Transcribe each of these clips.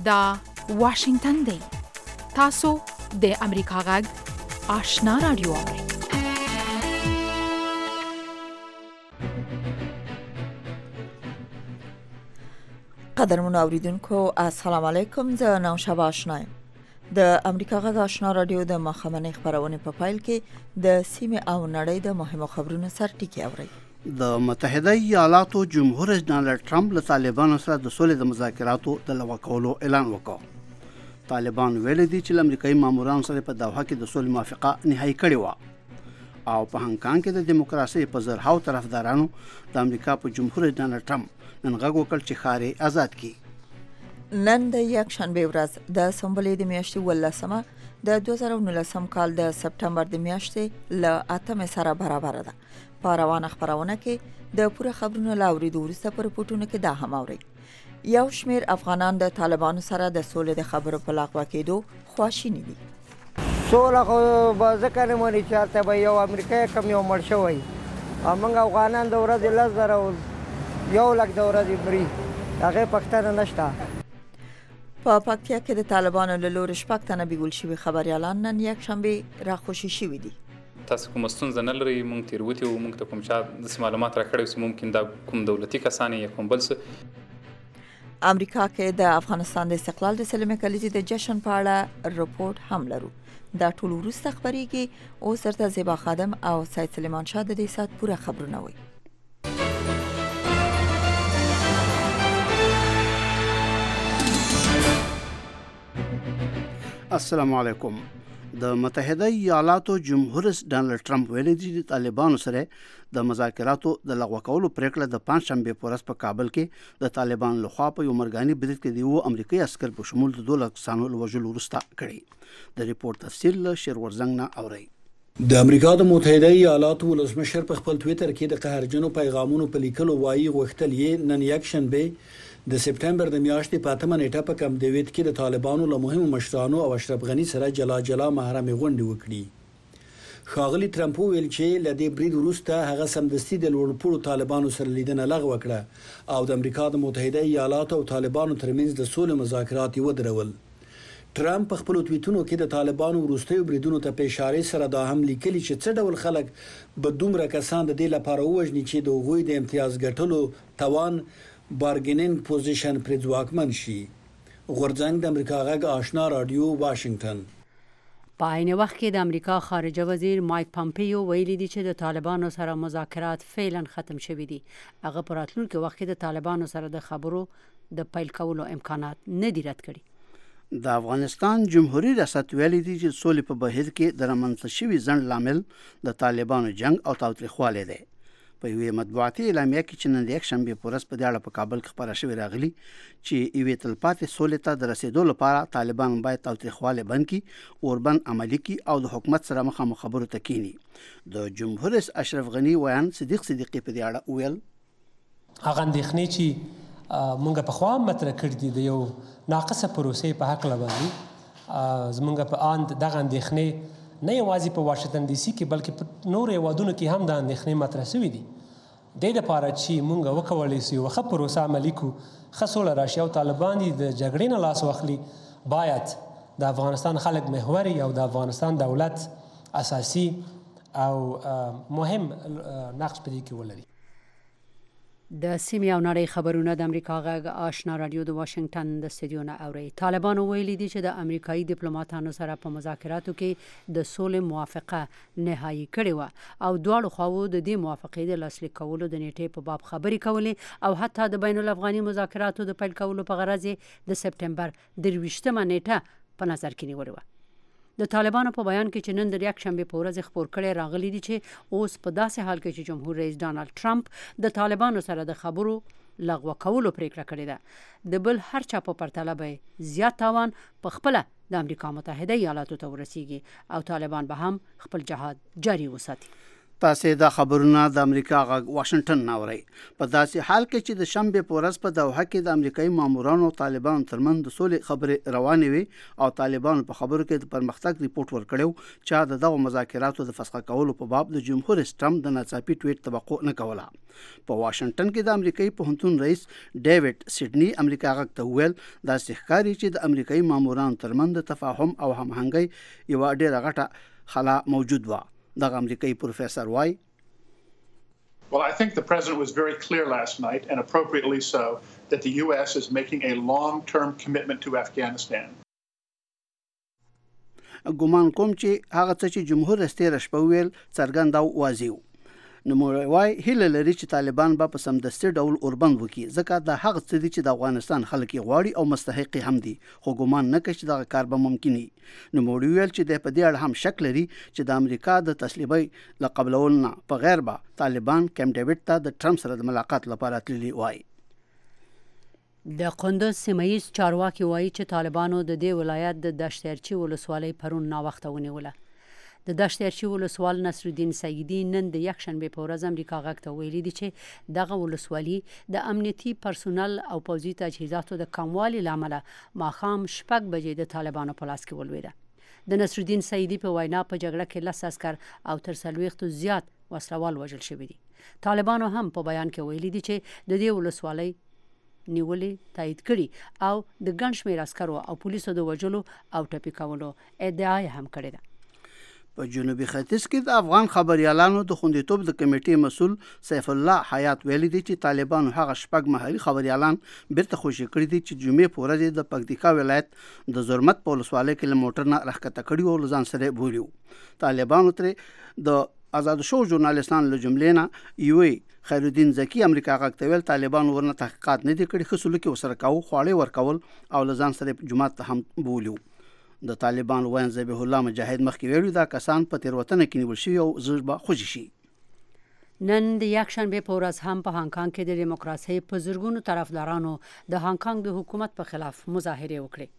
دا واشنگتن دی. تاسو د امریکا غږ آشنا رادیو اورئ. قدرمنو اوریدونکو السلام علیکم. زه نوشابه آشنا یم. د امریکا غږ آشنا رادیو د ماښامنۍ خپرونې په پیل کې د سیمې او نړۍ د مهمو خبرونو سرټکي اورئ. د متحده ایالاتو جمهور رئیس ډانلډ ټرمپ له طالبانو سره د سولې د مذاکراتو د لغوه کولو اعلان وکړ. طالبان ویلي دي چې له امریکایي مامورانو سره په دوحه کې د سولې موافقه نهایي کړې وه او په هانګ کانګ کې د دیموکراسۍ په زرهاو طرفدارانو د امریکا په جمهور رئیس ډانلډ ټرمپ نن غږ وکړ چې ښار یې آزاد کړي. نن د یکشنبې ورځ د سنبلې د میاشتې 18 د 2019 کال د سپټمبر د میاشتې له 8 سره برابر ده. په روانه خبرونه کې د پوره خبرونو لاوریدو وروسته په رپورټونو کې دا هم اورئ. یو شمیر افغانان د طالبانو سره د سولې د خبرو په لغوه کېدو خواشیني دي. سوله خو به ځکه نه مني چې هلته به یو امریکایي کم یو مړ شوی او موږ افغانان د ورځې 10,000 او 100,000 د ورځې مري، هغې پوښتنه نشته. په پکتیا کې د طالبانو له لوري 6 تنه بیګول شوي خبریالان نن یکشنبې راخوشي شوي دي. تاسو کوم ستونزه نه لرئ؟ موږ تېروتې وو، موږ ته کوم چا داسې معلومات راکړی چې ممکن دا کوم دولتي کسان یا کوم بل څه. امریکا کې د افغانستان د استقلال د سلمې کلیزې د جشن په اړه رپورټ هم لرو. دا ټول وروسته خبرېږي. اوس درته زیبا خادم او سید سلیمان شاه د دې ساعت پوره خبرونه وایي. السلام علیکم. د متحده ایالاتو جمهور رئیس ډانلډ ټرمپ ویلي دي چې طالبانو سره د مذاکراتو د لغوه کولو پریکړه د پنځشنبې په ورځ په کابل کې د طالبانو لخوا په یو مرګاني برید کې د یو امریکایي عسکر په شمول د 12 کسانو له وژلو وروسته کړې. د ریپورت تفصیل له شیرورزنګ نه اورئ. د امریکا د متحده ایالاتو ولسمشر په خپل ټویټر کې د قهرجنو پیغامونو په لیکلو وایي غوښتل یې نن یکشنبه د سپټمبر د میاشتې په 8 نیټه په کم دیوید کې د طالبانو له مهمو مشرانو او اشرف غنی سره جلا محرمې غونډې وکړي. ښاغلي ټرمپ ویل چې له دې برید وروسته هغه سمدستي د لوړپوړو طالبانو سره لیدنه لغوه کړه او د امریکا د متحده ایالاتو او طالبانو ترمنځ د سولې مذاکرات ودرول. ټرمپ په خپل ټویټونو کې د طالبانو وروستیو بریدونو ته په اشاره سره دا هم لیکلي چې څه ډول خلک به دومره کسان د دې لپاره ووژني چې د هغوی د امتیاز ګټلو توان بارګینینګ پوزیشن پر ځواکمن شي. غورځنګ د امریکا غږ آشنا رادیو واشنگتن. په عین وخت کې د امریکا خارجه وزیر مایک پامپیو ویلي دي چې د طالبانو سره مذاکرات فعلا ختم شوي دي. هغه په راتلونکي وخت کې د طالبانو سره د خبرو د پیل کولو امکانات نه دي رد کړي. د افغانستان جمهوریت ریاست ویلي دي چې سولې په بهیر کې د رامنځته شوي ځنډ لامل د طالبانو جنگ او تاوتریخوالی دی. په یوې مطبوعاتي اعلامیه کې چې نن د یکشنبې په ورځ په دې اړه په کابل کې خپاره شوې راغلي چې یوې تلپاتې سولې ته د رسیدو لپاره طالبان باید تاوتریخوالی بند کړي، اوربند عملي کړي او د حکومت سره مخامخ خبرو ته کینی. د جمهور رئیس اشرف غنی ویان صدیق صدیقی په دې اړه ویل هغه اندېښنې چې مونږ په خوا مطرح کړي دي د یو ناقصه پروسې په حق باندې زمونږ په اند دغه اندېښنې نه یوازې په واشنگټن ډي سي کې بلکې په نورو هیوادونو کې هم د اندېښنې مطرح شوي دي. دې لپاره چې موږ وکولی سو یوه ښه پروسه عملي کړو، ښه سوله راشي او طالبان د جګړې نه لاس واخلي، باید د افغانستان خلک محوري او د افغانستان دولت اساسي او مهم نقش په دې کې ولري. د سیمې او نړۍ خبرونه د امریکا غږ آشنا رادیو د واشنگټن د استودیو نه اوري. طالبانو ویلي دي چې د امریکایي ډیپلوماټانو سره په مذاکراتو کې د سولې موافقه نهایي کړې وه او دواړو خواوو د دې موافقې د لاسلیک کولو د نیټې په باب خبرې کولې او حتی د بین الافغاني مذاکراتو د پیل کولو په غرض د سپټمبر 23 نیټه په نظر کې نیولې وه. د طالبانو په بیان کې چې نن د یکشنبې په ورځ خپور کړی راغلی دي چې اوس په داسې حال کې چې جمهور رئیس ډانلډ ټرمپ د طالبانو سره د خبرو لغوه کولو پریکړه کړې ده، د بل هر چا په پرتله به زیات تاوان په خپله د امریکا متحده ایالاتو ته ورسیږي او طالبان به هم خپل جهاد جاری وساتي. تاسې د خبرونه د امریکا غږ واشنگټن ناوري په داسې حال کې چې د شنبه په ورځ په دوحه کې د امریکایي مامورانو او طالبانو ترمنځ د سولې خبرې روانې وي او طالبانو په خبرو کې د پرمختګ ریپورت ورکړیو چې دغه مذاکراتو د فسخ کولو په باب د جمهور رئیس ټرمپ د ناڅاپي ټویټ توقع نه کوله. په واشنگټن کې د امریکایي پوهنتون رئیس ډیوډ سیډني امریکا غږ ته وویل دا ښکاري چې د امریکایي مامورانو ترمنځ د تفاهم او هماهنګۍ یو ډېره غټه خلا موجود و. دغه امریکایي پروفیسور وای Well, I think the president was very clear last night, and appropriately so, that the U.S. is making a long-term commitment to Afghanistan. ګومان کوم چې هغه څه چې جمهور رئیس تیر شپه ویل څرګند او واضح و. نوموړی هیله لري چې طالبان به په سمدستي ډول اوربند وکړي ځکه دا هغه څه دي چې د افغانستان خلک یې غواړي او مستحق هم دي خو ګومان نه کوي چې دغه کار به ممکن وي. نوموړی ویل چې د په دې اړه هم شک لري چې د امریکا د تسلیمۍ له قبلولو نه په غیر به طالبان کیمپ ډیوډ ته د ټرمپ سره د ملاقات لپاره تللي وای. د قندوز سیمه‌ییز چارواکي وایي چې طالبانو د دې ولایت د دشتیرچی ولسوالۍ پرون ناوخته ونیوله. د دشتیرچی ولسوال نصرالدین سیدی نن د یکشنبه په ورځ امریکا غږ ته ویلي دي چې دغه ولسوالي د امنیتي پرسونل او پوځي تجهیزاتو د کموالي لامل ماښام 6 بجې د طالبانو په لاس کې ولوېده. د نصرالدین سیدی په وینا په جګړه کې 10 عسكر او تر 40 زیات وسلوال وژل شوي دي. طالبانو هم په بیان کې ویلي دي چې د دې ولسوالۍ نیولې تایید کړي او د ګڼ شمېر عسکرو او پولیسو د وژلو او ټپي کولو ادعا هم کړې ده. په جنوبي ختیځ کې د افغان خبريالانو د خوندیتوب د کمیټې مسول سیف الله حیات ویلي دي چې طالبانو هغه شپږ محلي خبريالان بیرته خوشي کړي دي چې جمعې په ورځ د پکتیکا ولایت د زرمت په ولسوالۍ کې له موټر نه راښکته کړي او ځان سره بولیو. طالبانو تر د آزاد شو ژورنالیستانو له جملې نه یوې خیرالدین زکی امریکا غږ ته ویل طالبانو ورنه تحقیقات نه دي کړي خو سلوک وسره کاوه خواړې ورکول او ځان سره جماعت ته هم بولیو. د طالبانو وین ذبیح الله مجاهد مخکې ویلي دا کسان په تیروتنه کې نیول شوي او زر به خوشي شي. نن د یکشنبه په ورځ هم په هانګ کانګ کې د دیموکراسي په زرګونو طرفدارانو د هانګ کانګ د حکومت په خلاف مظاهره وکړه.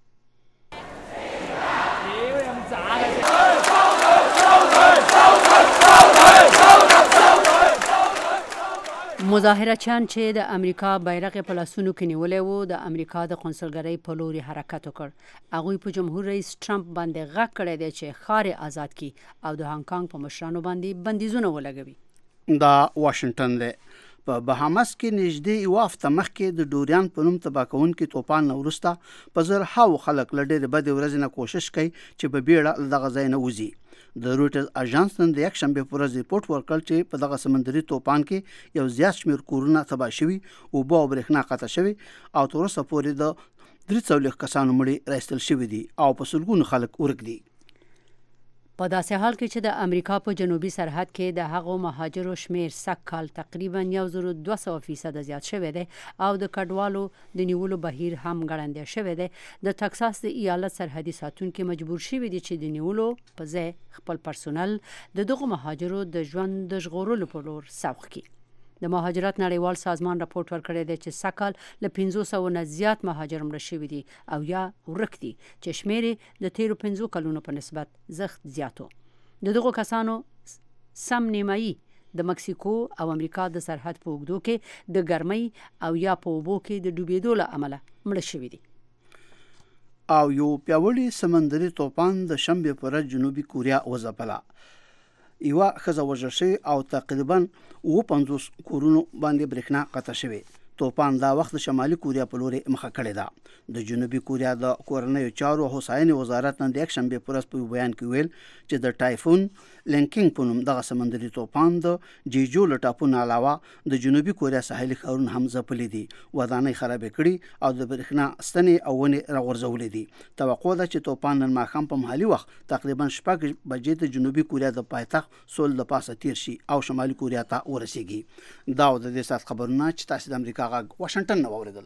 مظاهرچیان چې د امریکا بیرغ په لاسونو کې نیولې وو د امریکا د قونسلګرۍ په لوري حرکت وکړ. هغوی په جمهور رئیس ټرمپ باندې غږ کړی دی چې ښار آزاد کړي او د هانګ کانګ په مشرانو باندې بندیزونه ولګوي. دا واشنگټن دی. په بهامس کې نږدې یو هفته مخکې د ډوریان په نوم تباه کوونکي طوفان نه وروسته په زرهاو خلک له ډېرې بدې ورځې نه کوشش کوي چې په بیړه له دغه ځای نه وځي. د رویټرز اژانس نن د یکشنبه په ورځ ریپورت ورکړ چې په دغه سمندري طوفان کې یو زیات شمېر کورونه تباه شوي اوبه او برېښنا قطع شوي او تر اوسه پورې د 340 کسانو مړي راایستل شوي دي او په سلګونو خلک ورک دي. په داسې حال کې چې د امریکا په جنوبي سرحد کې د هغو مهاجرو شمیر سږ کال تقریبا 1200% زیات شوی دی او د کډوالو د نیولو بهیر هم ګړندی شوی دی. د ټکساس د ایالت سرحدي ساتونکي مجبور شوي دي چې د نیولو په ځای خپل پرسونل د دغو مهاجرو د ژوند د ژغورلو په لور سوق کړي. د مهاجرت نړیوال سازمان راپورټ ورکړی دی چې سږ کال له 500 نه زیات مهاجر مړه شوي دي او یا ورک دي چې شمیر د تیرو 5 کلونو په نسبت زښت زیاتو. د دغو کسانو سم نیمایي د مکسیکو او امریکا د سرحد په اوږدو کې د ګرمۍ او یا په اوبو کې د ډوبېدو له امله مړه شوي دي. او یو پیاوړی سمندري طوفان د شنبه پر ورځ جنوبي کوریا وځپله. یوه ښځه وژل شوې او تقریبا 50 کورونو باندې برېښنا قطع شوې. طوفان دا وخت د شمالي کوریا په لوري مخه کړې ده. د جنوبي کوریا د کورنیو چارو او هوساینې وزارت نن د یکشنبه په ورځ په بیان کې ویل چې د ټایفون لینکینګ په نوم دغه سمندري طوفان د جیجو له ټاپو نه علاوه د جنوبي کوریا ساحلي ښارونه هم ځپلي دي، ودانۍ خرابې کړي او د برېښنا ستنې او ونې راغورځولې دي. توقع ده چې طوفان نن ماښام په محلي وخت تقریبا 6 بجې د جنوبي کوریا د پایتخت سول د پاسه تیر شي او شمالي کوریا ته ورسیږي. دا د دې سات خبرونه چې تاسو د امریکا غږ واشنگټن نو اوریدل.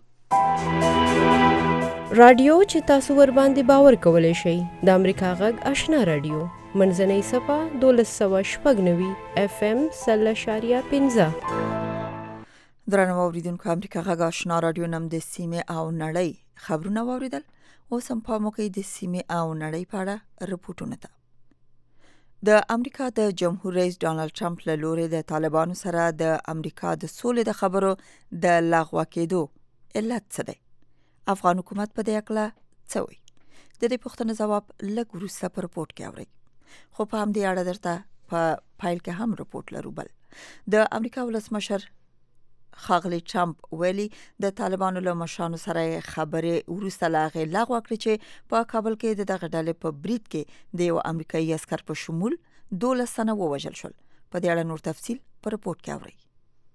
رادیو چې تاسو ور باندې باور کولای شئ د امریکا غږ آشنا رادیو منځنۍ صفه 1290 FM 0.15. درنو اوریدونکو امریکا غږ آشنا رادیو نم د سیمه او نړۍ خبرونه اوریدل. اوس هم په موقع د سیمه او نړۍ په اړه رپورټونه ده. د امریکا د جمهور رئیس ډانلډ ټرمپ له لوري د طالبانو سره د امریکا د سولې د خبرو د لغوه کېدو علت څه دی؟ افغان حکومت په دې اړه څه وایي؟ د دې پوښتنې ځواب لږ وروسته په رپورټ کې اورئ. خو په همدې اړه درته په فایل کې هم رپورټ لرو. بل د امریکا ولسمشر ښاغلی ټرمپ ویلي د طالبانو له مشرانو سره خبرې وروسته لا هغې لغوه کړې چې په کابل کې د دغه ډلې په برید کې د یو امریکایي عسکر په شمول 12 تنه ووژل شول. په دې اړه نور تفصیل په رپورټ کې اورئ.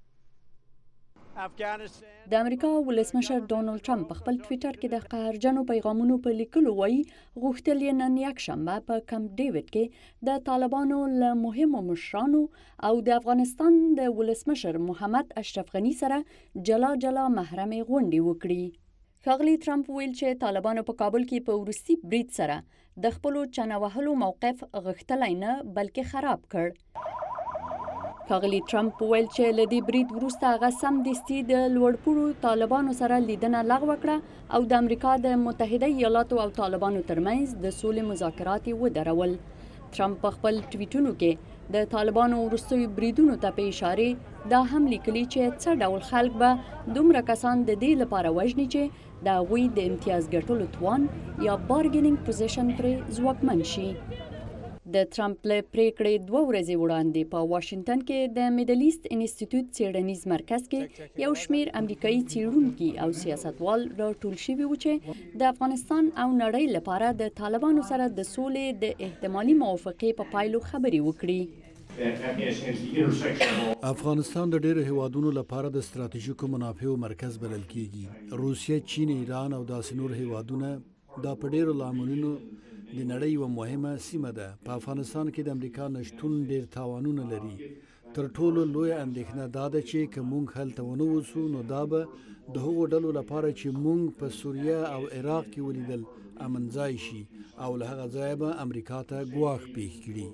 د امریکا ولسمشر ډونالد ټرمپ په خپل ټویټر کې د قهرجنو پیغامونو په لیکلو وایي غوښتل یې نن یکشنبه په کمپ ډیوډ کې د طالبانو له مهمو مشرانو او د افغانستان د ولسمشر محمد اشرف غني سره جلا جلا محرمې غونډې وکړي. ښاغلي ټرمپ ویل چې طالبانو په کابل کې په وروستي برید سره د خپلو چنه وهلو موقف غښتلی نه بلکې خراب کړ. ښاغلي ټرمپ ویل چې له دې برید وروسته هغه سمدستي د لوړپوړو طالبانو سره لیدنه لغوه کړه او د امریکا د متحده ایالاتو او طالبانو ترمنځ د سولې مذاکرات ودرول. ټرمپ په خپل ټویټونو کې د طالبانو وروستیو بریدونو ته په اشاره دا هم لیکلي چې څه ډول خلک به دومره کسان د دې لپاره وژني چې د هغوی د امتیاز ګټلو توان یا بارګینینګ پوزیشن پرې ځواکمن شي. د ټرمپ له پریکړې 2 ورځې وړاندې په واشنگټن کې د میډل ایست انسټیټیوټ څیړنیز مرکز کې یو شمیر امریکایي څیړونکي او سیاستوال راټول شوي وو چې د افغانستان او نړۍ لپاره د طالبانو سره د سولې د احتمالي موافقې په پایلو خبرې وکړي. افغانستان د ډېرو هیوادونو لپاره د ستراتیژیکو منافعو مرکز بلل کیږي. روسیه، چین، ایران او داسې نور هیوادونه دا په ډېرو لاملونو د نړۍ یوه مهمه سیمه ده. په افغانستان کې د امریکا نشتون ډېر تاوانونه لري. تر ټولو لویه اندېښنه دا ده چې که موږ هلته ونه اوسو نو دا به د هغو ډلو لپاره چې موږ په سوریه او عراق کې ولیدل امنځای شي او له هغه ځایه به امریکا ته ګواښ پیښ کړي.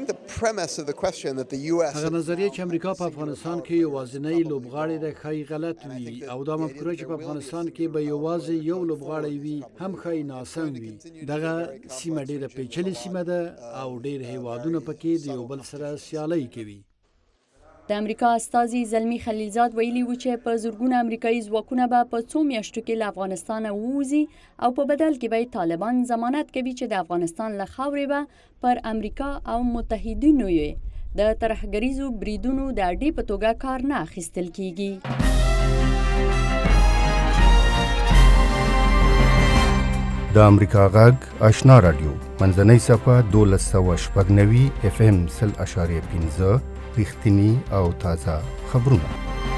هغه نظریه چې امریکا په افغانستان کې یوازینی لوبغاړی ده ښایي غلط وي او دا مفکوره چې په افغانستان کې به یوازې یو لوبغاړی وي هم ښایي ناسم وي. دغه سیمه ډېره پیچلې سیمه ده او ډېر هیوادونه پکې د یو بل سره سیالۍ کوي. د امریکا استازي زلمی خلیلزاد ویلي و چې په زرګونه امریکایي ځواکونه به په څو میاشتو کې له افغانستانه ووځي او په بدل کې به طالبان ضمانت کوي چې د افغانستان له خاورې به پر امریکا او متحدینو یې د ترهګریزو بریدونو د اډې په توګه کار نه اخیستل کیږي. د امریکا غږ آشنا رادیو منځنۍ صفحه 1290 FM 0.5 رښتینی او تازه خبرونه.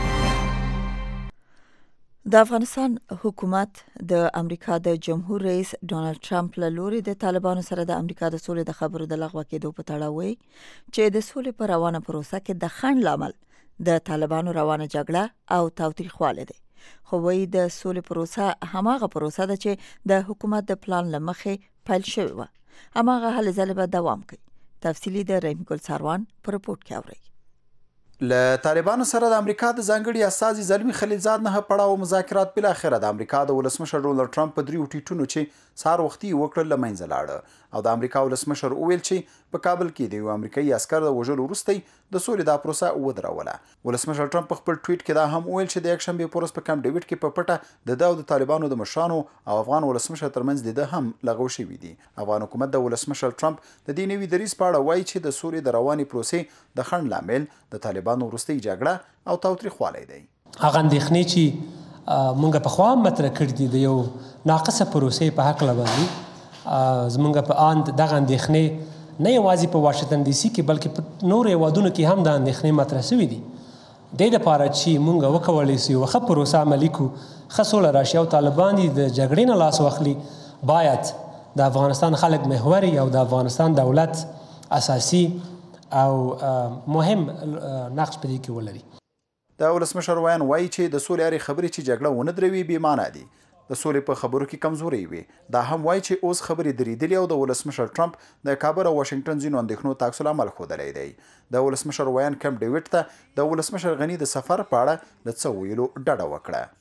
د افغانستان حکومت د امریکا د جمهور رئیس ډانلډ ټرمپ له لوري د طالبانو سره د امریکا د سولې د خبرو د لغوه کېدو په تړاو وایي چې د سولې په روانه پروسه کې د خنډ لامل د طالبانو روانه جګړه او تاوتریخوالی دی. خو وایي د سولې پروسه هماغه پروسه ده چې د حکومت د پلان له مخې پیل شوې وه. هماغه هلې ځلې به دوام کوي. تفصیلي د رحیم ګل ساروان په رپورټ کې اورئ. له طالبانو سره د امریکا د ځانګړي استازي زلمی خلیلزاد نه پړاو مذاکرات بل اخره د امریکا د ولسمشر ډونلډ ټرمپ په 3 ټیټونو چې سار وختي وکړل لمنځه لاړه او د امریکا ولسمشر وویل چې په کابل کې د یو امریکایي عسکر د وژلو وروسته د سولې د پروسه ودروله. ولسمشر ټرمپ په خپل ټویټ کې دا هم وویل چې د یکشنبه پورس په کمپ ډیوډ کې په پټه د طالبانو د مشرانو او افغان ولسمشر ترمنځ د هم لغوه شوې دي. افغان حکومت د ولسمشر ټرمپ د دې نوي دریځ په اړه وایي چې د سولې د رواني پروسې د خنډ لامل د طالبانو وروستۍ جګړه او تاوتریخوالی دی. هغه اندېښنې چې موږ په خوا مطرح کړي دي د یو ناقصه پروسې په حق باندې زموږ په اند دغه اندېښنې نه یوازې په واشنګټن ډي سي کې بلکې په نورو هیوادونو کې هم د اندېښنې مطرح شوي دي. دې دپاره چې موږ وکولی سو یوه ښه پروسه عملي کړو، ښه سوله راشي او طالبان د جګړې نه لاس واخلي، باید د افغانستان خلک محور او د افغانستان دولت اساسي او مهم نقش په دې کې ولري. د ولسمشر ویان وایي چې د سولې اړې خبرې چې جګړه ونه دروي بې معنی دي. د سولې په خبرو کې کمزوري وي. دا هم وایي چې اوس خبرې درېدلې او د ولسمشر ټرمپ د کابل او واشنګټن ځینو اندېښنو ته عکس العمل ښودلی دی. د ولسمشر ویان کمپ ډیوډ ته د ولسمشر غني د سفر په اړه د څه ویلو ډډه وکړه.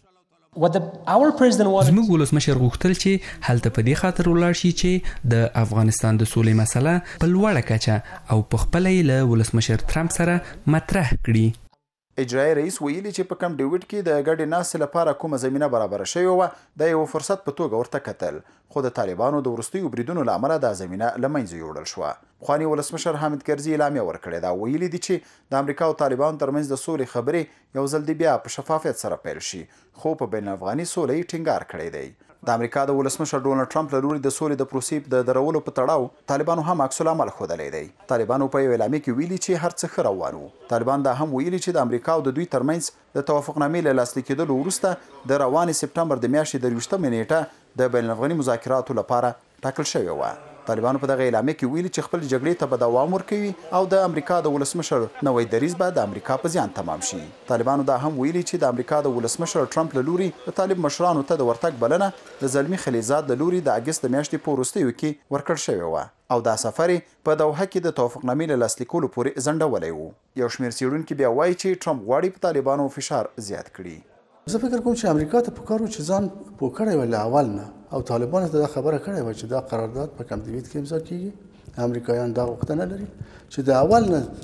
زموږ ولسمشر غوښتل چې هلته په دې خاطر ولاړ شي چې د افغانستان د سولې مسله په لوړه کچه او په خپله یې له ولسمشر ترامپ سره مطرح کړي. اجرایي رئیس ویلي چې په کمپ ډیوډ کې د ګډې ناستې لپاره کومه زمینه برابره شوې وه د یو فرصت په توګه ورته کتل، خو د طالبانو د وروستیو بریدونو له امله دا زمینه له منځه یوړل شوه. پخواني ولسمشر حامد کرزي اعلامیه ورکړې ده، ویلي دي چې د امریکا او طالبانو ترمنځ د سولې خبرې یو ځل بیا په شفافیت سره پیل شي، خو په بین الافغاني سوله یې ټینګار کړی دی. د امریکا د ولسمشر ډونالد ټرمپ له لوري د سولې د پروسې د درولو په تړاو طالبانو هم عکس العمل ښودلی دی. طالبانو په یو اعلامیه کې ویلي چې هر څه ښه روان وو. طالبان دا هم ویلي چې د امریکا او د دوی ترمنځ د توافقنامې له لاسلیک کېدلو وروسته د روانې سپټمبر د میاشتې د 23 نیټه د بین الافغاني مذاکراتو لپاره ټاکل شوې وه. طالبانو په دغه اعلامیه کې ویلي چې خپل جګړې ته به دوام ورکوي او د امریکا د ولسمشر نوی دریځ به د امریکا په زیان تمام شي. طالبانو دا هم ویلي چې د امریکا د ولسمشر ټرمپ له لوري د طالب مشرانو ته د ورتګ بلنه د زلمي خلیزاد له لوري د اګست د میاشتې په وروستیو کې ورکړل شوې وه او دا سفر په دوحه کې د توافقنامې له لاسلیکولو پورې ځنډولی و. یو شمېر څېړونکي بیا وایي چې ټرمپ غواړي په طالبانو فشار زیات کړي. زه فکر کوم چې امریکا ته پکار و چې ځان پوه کړی وای له اول نه او طالبانو ته دا خبره کړې وای چې دا قرارداد په کمپ ډیوډ کې امضا کیږي. امریکایان دا غوښتنه لري چې د اول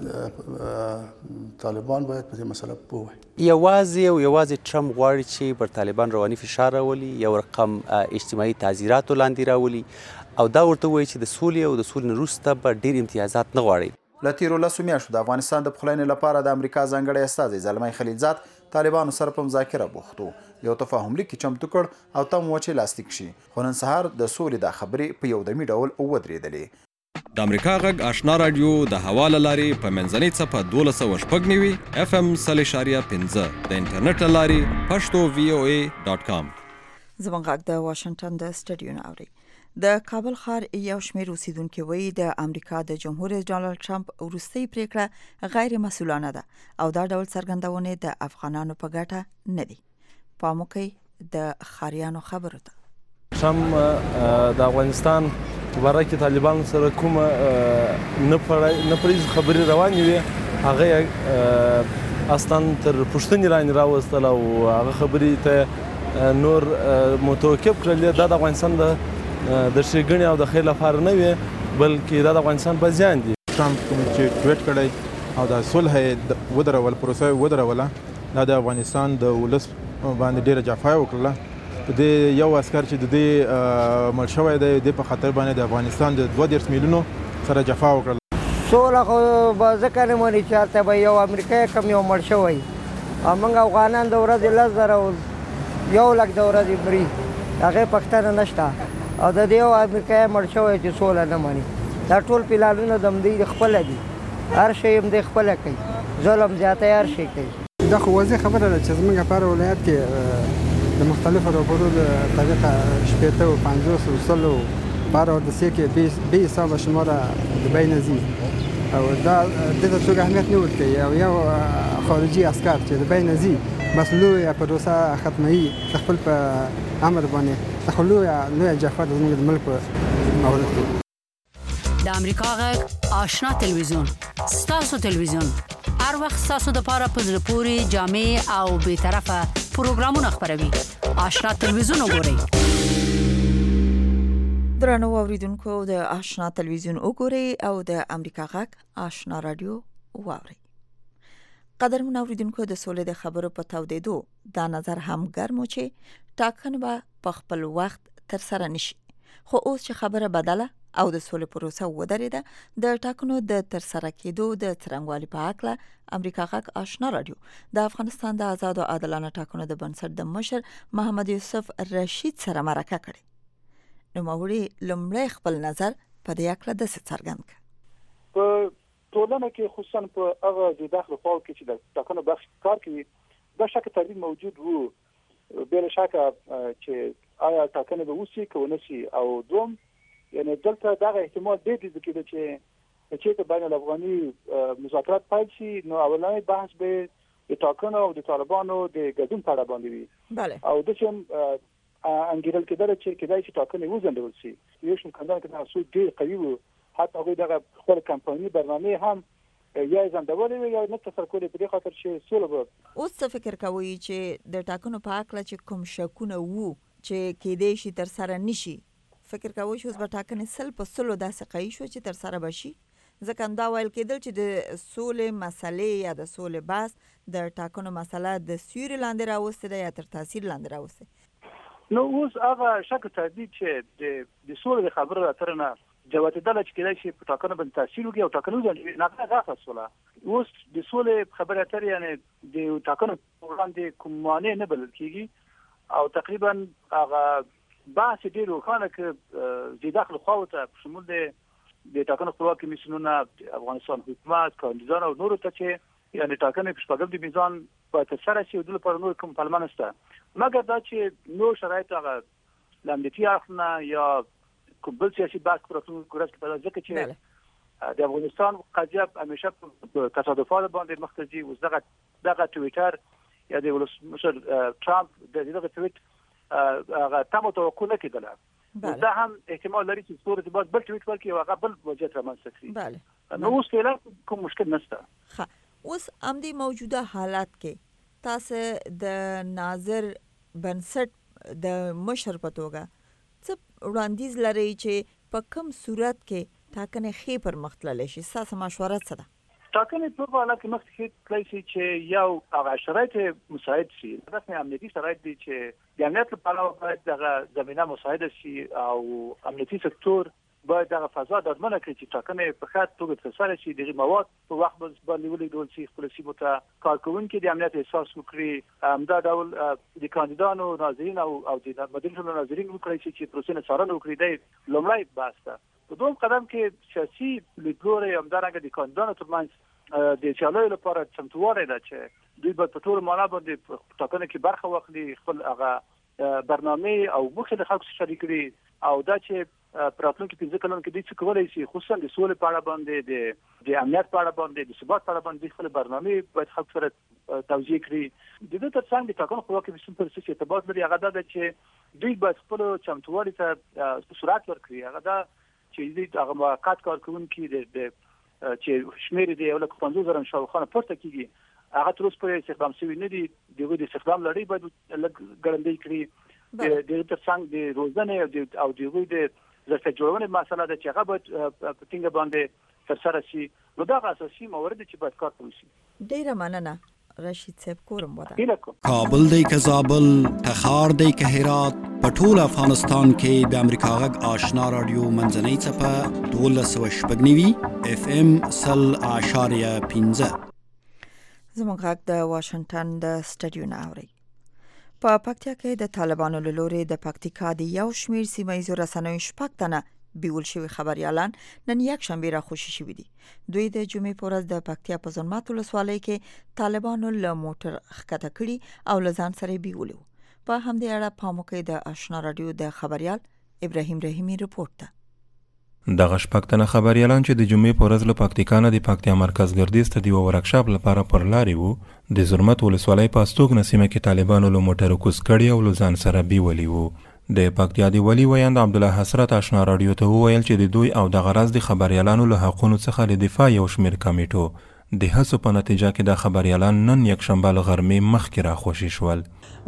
نه طالبان باید په دې مسله پوه وي. یوازې ټرمپ غواړي چې پر طالبان رواني فشار راولي، یو رقم اجتماعي تعزیراتو لاندې راولي او دا ورته وایي چې د سولې او د سولې نه وروسته به ډېر امتیازات نه غواړي. له تېرو 10 میاشتو د افغانستان د پخلاینې لپاره د امریکا ځانګړی استازی زلمی خلیلزاد طالبانو سره په مذاکره بوخت و. یو تفاهم لیک چمتو کړ او تم و چې لاسلیک شي، خو نن سهار د سولې دا خبرې په یو دمي ډول ودرېدلې. د امریکا غږ آشنا رادیو د هوا له لارې په منځنۍ څپه 1296 FM 0.5 د انټرنیټ له لارې پښتو voa.com. زموږ غږ د واشنگټن د سټډیو نه اوري. د کابل ښار یو شمېر اوسیدونکي وایي د امریکا د جمهور رئیس ډونالد ټرمپ وروستۍ پریکړه غیر مسؤلانه ده او دا ډول څرګندونې د افغانانو په ګټه نه دي. پام وکړئ د ښاریانو خبرو ته. ټرمپ د افغانستان په باره کې طالبانو سره کومه نه پریز خبرې روانې وي، هغه اصلا تر پوښتنې لاندې راوستل او هغه خبرې ته نور متوقف کړل. دا د افغانستان د ښېګڼې او د خیر لپاره نه وي، بلکې دا د افغانستان په زیان دي. ټرمپ کوم چې ټویټ کړی او د صلح ودرول پروسه ودروله، دا د افغانستان د ولس باندې ډېره جفا وکړله. په دې یو عسکر چې د دې مړ شوی دی، د په خاطر باندې د افغانستان د 32 میلیونو سره جفا وکړله. سوله خو به ځکه نه مني چې هلته به یو امریکایي کم یو مړ شوی او موږ افغانان د ورځې 10,000 1 لک د ورځې مري، هغې پوښتنه نشته. او د دې یو امریکایي مړ شوی چې سوله نه مني، دا ټول پلانونه د همدوی خپله دي، هر شی یې همدوی خپله کوي، ظلم زیاتی هر شی کوي. دا خو واضح خبره ده چې زموږ په هر ولایت کې د مختلفو راپورو د طریقه 50 و 50 و 100 په هر حادثې کې بې حسابه شماره د بین ځي او دا دغه توګه اهمیت نه ورکوي. او یو خارجي عسکر چې د بین ځي بس لویه پروسه ختموي د خپل په امر باندې، د لویه جفا د زموږ د ملک په مورد کې. د امریکا غږ آشنا تلویزیون، ستاسو تلویزیون، هر وخت ستاسو د پاره په زړه پورې جامع او بې طرفه پروګرامونه خپروي. آشنا تلویزیون وګورئ. درنو اوریدونکو، د آشنا تلویزیون وګورئ او د امریکا غږ آشنا رادیو واورئ. قدرمن اوریدونکو، د سولې د خبرو په تودېدو دا نظر هم ګرم و چې ټاکنې به په خپل وخت تر سره نشي، خو اوس چې خبره بدله او د سولې پروسه ودرېده، د ټاکنو د تر سره کېدو د څرنګوالي په هکله امریکا غږ آشنا رادیو د افغانستان د آزاد او عادلانه ټاکنو د بنسټ د مشر محمد یوسف رشید سره مرکه کړې. نوموړي لومړی خپل نظر په دې هکله داسې څرګند کړ. په ټولنه کې خصوصا په هغه د داخل خواو کې چې د ټاکنو بخش کار کوي، دا شک تردید موجود وو. بلا شک چې آیا ټاکنې به وشي که ونه شي، او دوم یعنی دلته دغه احتمال ډېر دی چې چېرته بین الافغاني مذاکرات پیل شي، نو اولنی بحث به د ټاکنو او د طالبانو د ګډون په اړه باندې وي. او داسې هم انګېرل کېدله چې کېدای شي ټاکنې وځنډول شي. یو شمېر کاندیدان کې دا اصول ډېر قوي وو، حتی هغوی دغه خپل کمپایني برنامې هم یا ځندولې وي یا نه تر کولې په دې خاطر چې سوله به. اوس څه فکر کوئ چې د ټاکنو په اړه چې کوم شکونه وو چې کېدای شي تر سره نشي، فکر کوئ چې اوس به ټاکنې 100% داسې قایي شو چې تر سره به شي؟ ځکه دا ویل کېدل چې د سولې مسلې یا د سولې بحث د ټاکنو مسله د سیوري لاندې راوستې ده یا تر تاثیر لاندې راوستې؟ نو اوس هغه شک تردید چې د سولې د خبرو اترو نه جواتېدله چې کېدای شي په ټاکنو باندې تاثیر وکړي او ټاکنو ځنډوي، نه هغه سوله. اوس د سولې خبرې اترې یعنې د ټاکنو وړاندې کوم مانع نه بلل کېږي او تقریبا هغه بحث ډېر روښانه که د داخل خواو ته په شمول د ټاکنو خپلواک کمیسیونونه افغانستان حکومت کاندیدان او نورو ته چې یعنې ټاکنې په شپږم د میزان باید ترسره شي او د لپاره نور کوم پلمه نشته، مګر دا چې نور شرایط هغه له امنیتي اړخ نه یا کوم بل سیاسي بحث په راتلونکي ورځ کې پیدا ځکه چې د افغانستان قضیه همیشه په تصادفات باندې مخ ته ځي. اوس دغه ټویټر یا د ولسمشر ټرامپ د دغه ټویټ هغه تمه توقع نه کېدله. دا هم احتمال لري چې څوک باید بل ټویټ ورکړي او هغه بل وضعیت رامنځته کړي. نو اوس فعلا کوم مشکل نشته. اوس همدې موجوده حالات کې تاسو د ناظر بنسټ د مشر په توګه څه وړاندیز لري چې په کوم صورت کې ټاکنې ښې پر مخ تللی شي؟ ستاسو مشوره څه ده؟ ټاکنې په اړه کې مخکې تللی شي چې یو هغه شرایط مساعد شي، رسمي امنیتي شرایط دي چې د امنیت لپاره باید دغه زمینه مساعده شي او امنیتي سکتور باید دغه فضا ډاډمنه کړي چې ټاکنې په ښه توګه ترسره شي، دغه مواد په وخت باندې ولېږدول شي، خپلو سیمو ته کارکوونکي د امنیت احساس وکړي، همدا ډول د کاندیدانو ناظرین او د مدني ناظرین وکړي چې پروسې نه څارنه وکړي. د لومړی بحث ده. په دویم قدم کې سیاسي لیدلوري همدارنګه د کاندیدانو ترمنځ د سیالیو لپاره چمتووالی ده چې دوی باید په ټوله معنا باندې په ټاکنه کې برخه واخلي، خپل هغه برنامه او موخې د خلکو سره شریک کړي او دا چې په راتلونکي 15 کلونو کې دوی څه کولی شي، خصوصا د سولې په اړه باندې د امنیت په اړه باندې د ثبات په اړه باندې خپل برنامه باید خلکو سره توضیح کړي. د دې ترڅنګ د ټاکنو خپلواک کمیسیون پر څه ارتباط لري هغه دا چې دوی باید خپل چمتووالي ته سرعت ورکړي. هغه دا چې دوی هغه موقت کارکوونکي د چې شمیر دی یو لکه 50,000 شاوخوا پورته کیږي هغه تر اوسه پورې استخدام شوي نه دي. دغه د استخدام لړۍ باید ګړندۍ کړي. د ترڅنګ د روزنې او د ظرفیت جوړونې مسله ده چې هغه باید په ټینګه باندې ترسره شي. نو دا اساسي موارد چې باید کار وشي. ډیره مننه رشید صاحب. کورم ودا کابل دی که زابل، تخار دی که هرات، په ټول افغانستان کې د امریکا غږ آشنا رادیو منځنۍ څپه 1290 FM 0.15 زموږ غږ د واشنگټن د سټډیو نه اوري. په پکتیا کې د طالبانو له لوري د پکتیکا د یو شمیر سیمایي رسنیو شپږ تنه بیول شوی خبريالان نن یک شنبه را خوشی شوی دي. دوی د جمعې په ورځ د پکتیا په زرمات ولسوالۍ کې طالبانو له موټر ښکته کړي او له ځان سره بیولو. په همدې اړه پاموکې د آشنا رادیو د خبريال ابراهیم رحیمی رپورت ده. دغه شپږ تنه خبريالان چې د جمعې په ورځ له پکتیکا نه د پکتیا مرکز ګردیز ته د ورکشاپ لپاره پر لارې وو، د زرمت ولسوالۍ په استوګ نسیمه کې طالبانو له موټر کوز کړي او له ځان سره بیولي وو. د پکتیا دی ولی ویاند عبدالله حسرت آشنا رادیو ته وویل چې د دوی او د غرض د خبريالانو له حقونو څخه د دفاع یو شمیر کمیټو د هڅو په نتیجه کې د خبريالان نن یک شنبه له غرمې مخکې را خوشي شول.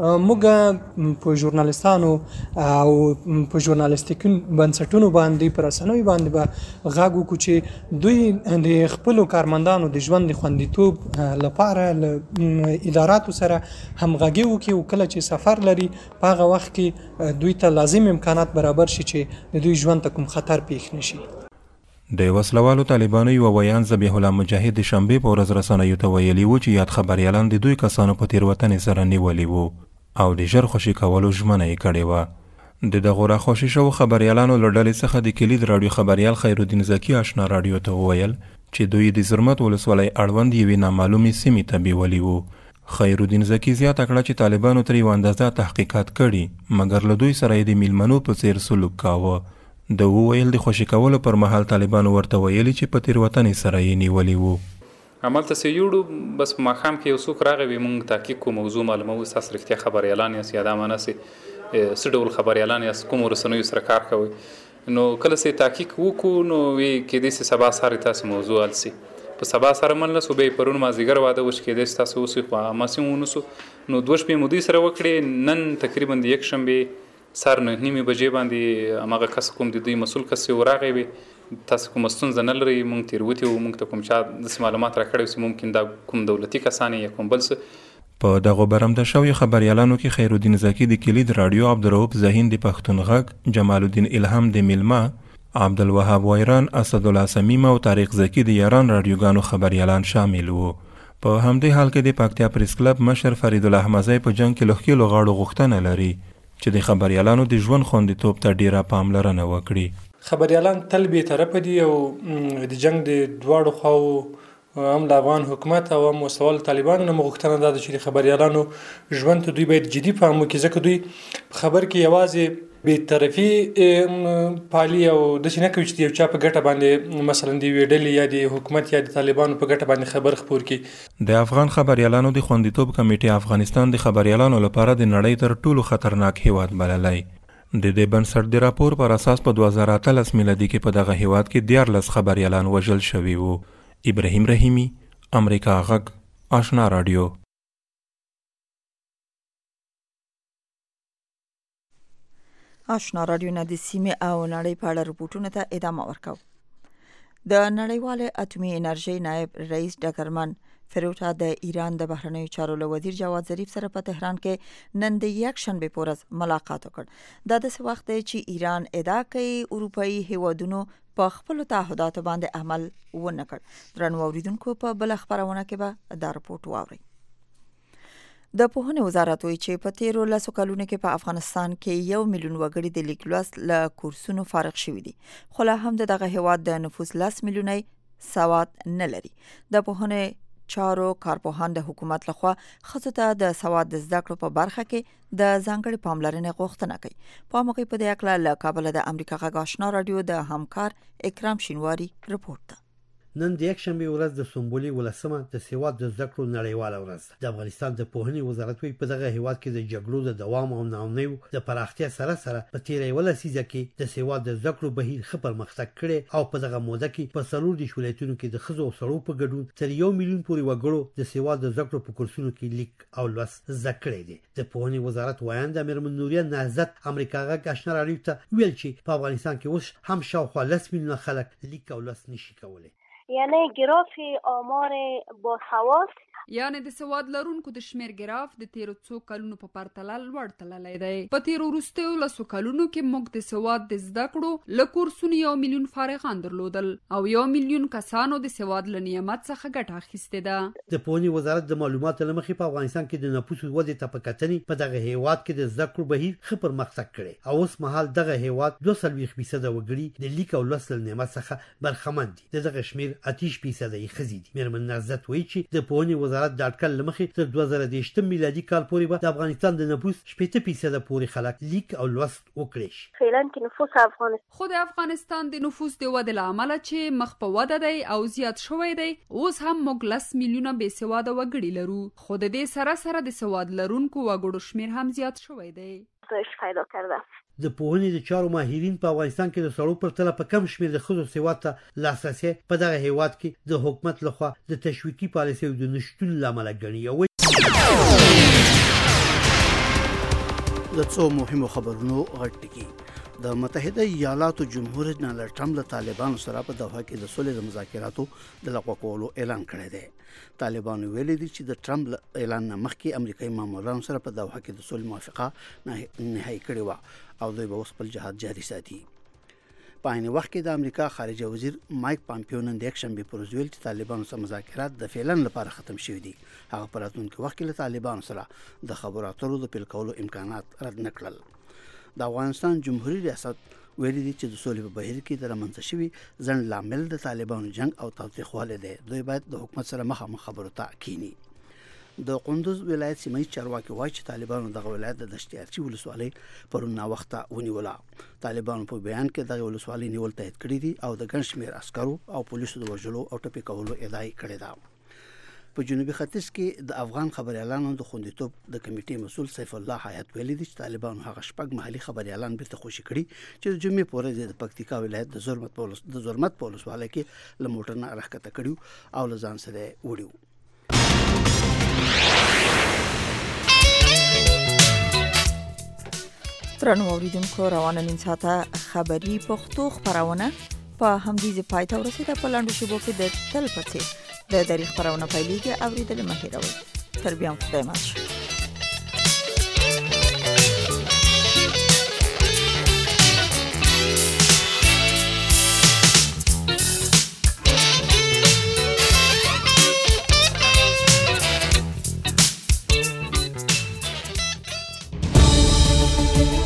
موږ په ژورنالستانو او په ژورنالیستیکي بنسټونو باندې پر رسنیو باندې به غږ وکړو چې دوی د خپل کارمندانو د ژوند د خوندیتوب لپاره له اداراتو سره همغږي وکړي او کله چې سفر لري په هغه وخت کې دوی ته لازم امکانات برابر شي چې د دوی ژوند ته کوم خطر پیښ نشي. د وسلوالو طالبانو یو ویان ذبیح الله مجاهد د شنبې په ورځ رسنیو ته ویلي وو چې یاد خبريالان د دوی کسانو په تیروتنې سره نیولي وو او د ژر خوشي کولو ژمنه یې کړې وه. د دغو راخوشي شوو خبريالانو له ډلې څخه د کلید راډیو خبريال خیرالدین زکي آشنا راډیو ته وویل چې دوی د زرمت ولسوالۍ اړوند یوې نامعلومې سیمې ته بیولي وو. خیرالدین زکي زیاته کړه چې طالبانو ترې یو اندازه تحقیقات کړي مګر له دوی سره یې د میلمنو په څیر سلوک کاوه. د وویل د خوشي کولو پر مهال طالبانو ورته ویلي چې په تیروتنې سره یې نیولي وو. همالته چې یوړو بس په ماښام کې یو څوک راغی موږ تحقیق کوو موضوع معلوموو ستاسو رښتیا خبریالان یاست یا دا معنی څه ډول خبریالان یاست کومو رسنیو سره کار کوئ. نو کله چې تحقیق وکړو نو کېدای شي سبا سهار تاسو موضوع حل شي په سبا سره ملنس او به پرون مازیګر واده وش کېدای تاسو اوس خو ماسي ونسو نو دوه شپې مودي سره وکړي نن تقریبا د یک شنبه سار نه نیمه بجې باندې هغه کس کوم د دوی مسول کس ورغی وي تاسو کوم ستونزه نه لري مونږ تیروتي او مونږ ته کوم چا د معلومات راکړی چې ممکن دا کوم دولتي کسانې یا کوم بل څه په دغه برمده شوی خبريالانو کې خیر الدین زکی د کلید رادیو عبدالرؤوف زهین د پښتون غږ جمال الدین الهام د میلما عبدالوهاب وایران اسد الله سمیم او طارق زکی د ایران رادیوګانو خبريالان شامل وو په همدې حال کې د پکتیا پریس کلب مشر فرید الله احمدزی په جنگ کې لوخکیلو غاړو غوښتنه لري چې د خبريالانو د ژوند خوندیتوب ته ډیره پاملرنه وکړي. خبريالان تل به طرفه دي او د جنگ د دواړو خواو هم د افغان حکومت او هم وسوال طالبانو نه مغوښتنه ده چې خبريالانو ژوند ته دوی باید جدي پام وکړي ځکه دوی خبر کې یوازې به طرفي پالي او د شنه کوي چې یو چا په ګټه باندې مثلا دی ویډل یا د حکومت یا د طالبانو په ګټه باندې خبر خپور کی. د افغان خبريالانو د خوندیتوب کمیټې افغانستان د خبريالانو لپاره د نړۍ تر ټولو خطرناک هیواد بللی. د دې بنسټ د راپور پر اساس په 2013 میلادي کې په دغه هیواد کې 14 خبريالان وژل شوي وو. ابراهیم رحیمی، امریکا غږ، آشنا رادیو. آشنا رادیو نه د سیمې او نړۍ په اړه رپورټونو ته ادامه ورکوي. د نړیوال اټومي انرژي نائب رئیس ډګرمن فروټا د ایران د بهرنیو چارو له وزیر جواد ظریف سره په تهران کې نن د یک شنبه په ورځ ملاقات وکړ. دا د څه وخت دی چې ایران ادعا کوي اروپאי هیوادونو په خپل تعهداتو باندې عمل ونه کړ. درنو اوریدونکو په بل خبرونه کې به دا رپورټ واورئ. د پوهنې وزارت وایي چې په تیرو لسو کلونو کې په افغانستان کې 1 میلیون وګړي د لیک لوست له کورسونو فارغ شوي دي، خو لا هم دغه هیواد د نفوس 10 میلیونه سواد نه لري. د پوهنې چارو کارپوهان د حکومت لخوا ښځو ته د سواد د زده کړو په برخه کې د ځانګړي پاملرنې غوښتنه کوي. په موقع په دې اړه له کابل د امریکا غږ آشنا رادیو د همکار اکرام شینواری رپورټ ده. نن د یک شنبه ورځ د سمبولي ولسمه د سواد د زده کړو نړیواله ورځ ده. د افغانستان د پوهنې وزارت وایي په دغه هیواد کې د جګړو د دوام او ناامنیو د پراختیا سره سره په تیرې ولسیزه کې د سواد د زده کړو بهیر ښه پرمختګ کړي او په دغه موده کې په 40 ولایتونو کې د ښځو او سړو په ګډون تر 1 میلیون پورې وګړو د سواد د زده کړو په کورسونو کې لیک او لوست زده کړي دي. د پوهنې وزارت وایند میرمن نوریه نهضت امریکا غږ آشنا رادیو ته ویل چې په افغانستان کې اوس هم شاوخوا 10 میلیونه خلک لیک او لوست نشي کولای. یعنی گراف آمار باسواد یعنی د سواد لرونکو د شمیر گراف د تیرو څو کلونو په پرتله لوړ تللی دی. په تیرو وروستیو لسو کلونو کې موږ د سواد د زده کړو له کورسونو 1 میلیون فارغان درلودل او 1 میلیون کسانو د سواد له نعمت څخه ګټه اخیستې ده. د پوهنې وزارت د معلوماتو له مخې په افغانستان کې د نفوس ودې ته په کتنې په دغه هیواد کې د زده کړو بهیر ښه پرمختګ کړي او اوس مهال دغه هیواد 2.2% وګړي د لیک او لوست له نعمت څخه برخمن دي. دغه شمیر 8% یې ښځې دي. میرمن نهضت وایي چې د پوهنې وزارت د اټکل لمخې تر 2018 میلادي کال پورې به د افغانستان د نفوس 80% پورې خلک لیک او لوست وکړي. فعلا کې نفوس افغانستان خو د افغانستان د نفوس د ودې له امله چې مخ په وده دی او زیات شوی دی، اوس هم موږ 10 میلیونه بې سواده وګړي لرو، خو د دې سره سره د سواد لرونکو وګړو شمیر هم زیات شوی دی. پیدا کرده. د پوهنې د چارو ماهرین په افغانستان کې د سړو پرتله په کم شمیر د ښځو سواد ته لاسرسي په دغه هیواد کې د حکومت لخوا د تشویقي پالیسیو د نشټون لامل ګڼي. د څو مهمو خبرونو غټکی د متحده ایالاتو جمهور ډونالډ ټرمپ له طالبانو سره په دوحه کې د صلح د مذاکراتو د لغوه کولو اعلان کړی دی. طالبانو ویلي دي چې د ټرمپ اعلان نه مخکې امریکایي مامورانو سره په دوحه کې د صلح موافقه نهایی کړې وه او دوی به اوس خپل جهاد جاري ساتي. په عین وخت کې د امریکا خارجه وزیر مایک پامپیو نن د یک شنبه پر ورځ ویل چې طالبانو سره مذاکرات د فعلا لپاره ختم شوي دي. هغه په راتلونکي وخت کې له طالبانو سره د خبرو اترو د پیل کولو امکانات رد نه کړل. د افغانستان جمهوریت ریاست ویلي دي چې د سولې په بهیر کې د رامنځته شوي ځنډ لامل د طالبانو جنگ او تاوتریخوالی دی. دوی باید د حکومت سره مخامخ خبرو ته کینی. د قندوز ولایت سیمه چارواکي وایي چې طالبانو دغه ولایت د دشتیارچی ولسوالۍ پرون ناوخته ونیوله. طالبانو په بیان کې دغه ولسوالۍ نیول تایید کړی دي او د ګڼ شمېر عسکرو او پولیسو د وژلو او ټپي کولو ادعا کړې ده. په جنوبي ختیځ کې د افغان خبريالانو د خوندیتوب د کمیټې مسول سیف الله حیات ویلي دي چې طالبانو هغه شپږ محلي خبريالان بیرته خوشي کړي چې د جمعې په ورځ د پکتیکا ولایت د زرمت په ولسوالۍ کې له موټر نه راښکته کړي او له ځان سره وړي. درنو اوریدونکو روانه نن ساعته خبری پښتو خبرونه په همدې پای ته ورسېده. په لاندو شبو کې د تل پڅې د دری خبرونه پیلېږي. اوریدل مه هېروئ. تر بیا خدای ماشه.